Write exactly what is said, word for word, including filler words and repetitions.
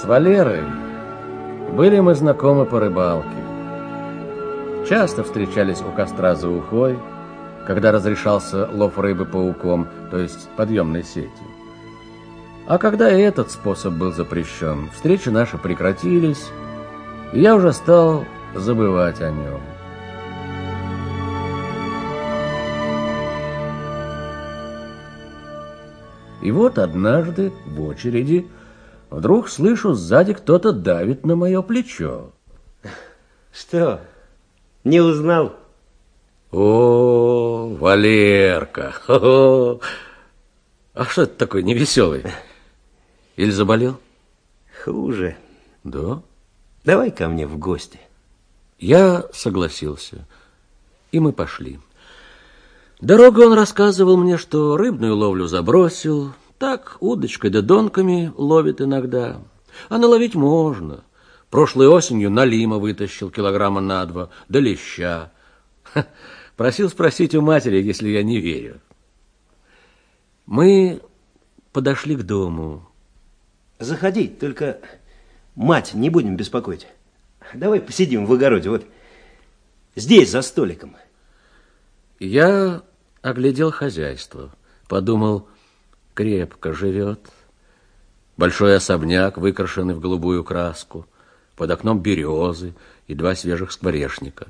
С Валерой были мы знакомы по рыбалке. Часто встречались у костра за ухой, когда разрешался лов рыбы пауком, то есть подъемной сетью. А когда и этот способ был запрещен, встречи наши прекратились, и я уже стал забывать о нем. И вот однажды в очереди вдруг слышу, сзади кто-то давит на мое плечо. Что, не узнал? О, Валерка! Хо-хо. А что это такой невеселый? Или заболел? Хуже. Да? Давай ко мне в гости. Я согласился, и мы пошли. Дорогой он рассказывал мне, что рыбную ловлю забросил, так удочкой да донками ловит иногда. А наловить можно. Прошлой осенью налима вытащил килограмма на два, да леща. Ха, просил спросить у матери, если я не верю. Мы подошли к дому. Заходи, только мать не будем беспокоить. Давай посидим в огороде, вот здесь, за столиком. Я оглядел хозяйство, подумал, крепко живет. Большой особняк, выкрашенный в голубую краску, под окном березы и два свежих скворечника.